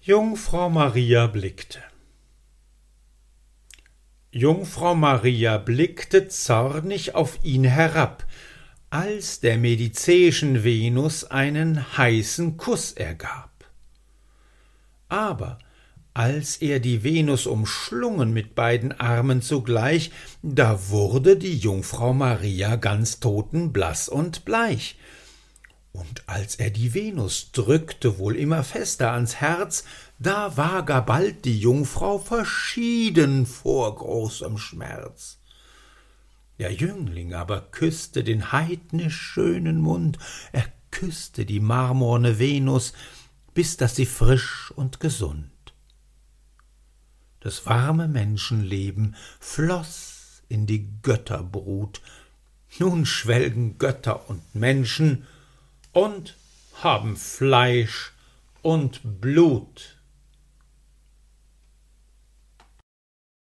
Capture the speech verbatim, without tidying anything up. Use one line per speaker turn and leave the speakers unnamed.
Jungfrau Maria blickte. Jungfrau Maria blickte zornig auf ihn herab, als der medicäischen Venus einen heißen Kuss ergab. Aber als er die Venus umschlungen mit beiden Armen zugleich, da wurde die Jungfrau Maria ganz totenblaß und bleich. Und als er die Venus drückte wohl immer fester ans Herz, da war gar bald die Jungfrau verschieden vor großem Schmerz. Der Jüngling aber küßte den heidnisch schönen Mund, er küßte die marmorne Venus, bis daß sie frisch und gesund. Das warme Menschenleben floß in die Götterbrut, nun schwelgen Götter und Menschen und haben Fleisch und Blut.